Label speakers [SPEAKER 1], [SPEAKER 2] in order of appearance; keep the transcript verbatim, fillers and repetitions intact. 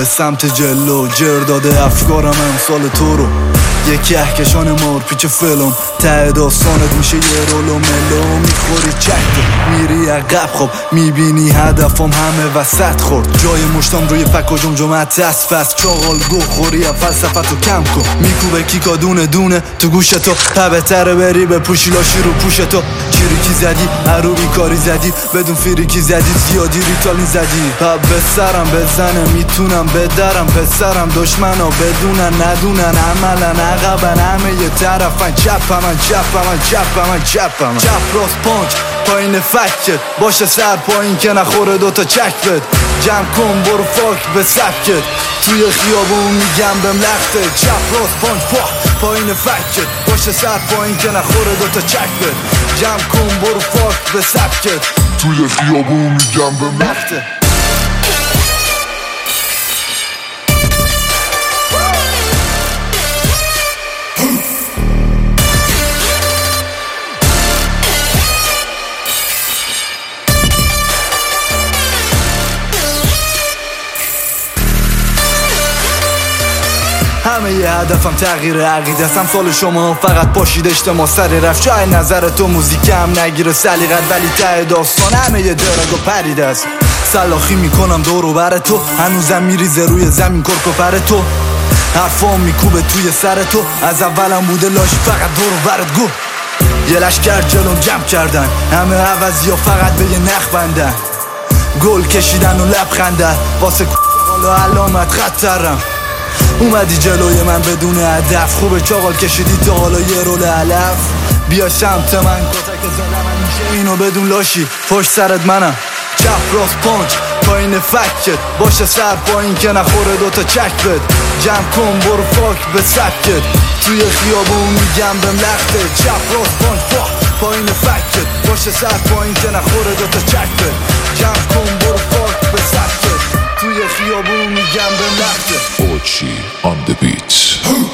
[SPEAKER 1] به سمت جلو جر داده افکارم امسال تو رو یه کهکشان مار پیچ فلم ته داستانت میشه یه رولو ملو میخوری چکت میری عقب خب میبینی هدفم همه وسط خورد جای مشتام روی پک و جمجمت اسفست چاقال گو خوری فلسفتو کم کن میکوبه کیکا دونه دونه تو گوشتو بهتره بری به پوشی لاشی رو پوشتو چیریکی زدی عروبی کاری زدی بدون فیریکی زدی زیادی ریتالی زدی به سرم بزنه میتونم بدرم پسرم دشمنا بدونن ندونن عملن عقبن همه یه طرفن چپمن چپمن چپمن چپمن چپ راست پانچ پایین فکت باشه سر پایین که نخوره دوتا چک بد جمع کن برو فاک به سبکت توی خیابون میگم بهم لخته چپ راست پانچ پا پایین فکت باشه سر پایین که نخوره دوتا چک بد جمع کن برو فاک به سبکت
[SPEAKER 2] توی خیابون میگم بهم لخته
[SPEAKER 1] همه یه هدفم تغییر عقیده هستم سال شما فقط پاشید اجتماع سری رفت شاید نظر تو موزیکم نگیره سلیقت ولی ته داستان همه یه درگ و پریده است سلاخی میکنم دورو بر تو هنوزم میریزه روی زمین کرک و پر تو حرفام میکوبه توی سر تو از اولم بوده لاشی فقط دورو برت گو یه لشکر جلوم جمع کردن همه عوضی ها فقط به یه نخ بندن گل کشیدن و لبخندن واسه کال و علامت خطرم اومدی جلوی من بدون هدف خوبه چاقال کشیدی تا حالا یه رول علف بیا سمت من کتک زدم میشه اینو بدون لاشی پشت سرت منم چپ راست پانچ پایین فکت باشه سر پایین که نخوره دوتا چک بد جمع کن برو فاک به سبکت توی خیابون میگم بهم لخته چپ راست پانچ پا پایین فکت باشه سر پایین که نخوره دوتا چک بد جمع کن برو فاک به سبکت توی خیابون میگم بهم لخته
[SPEAKER 2] Ochi on the beat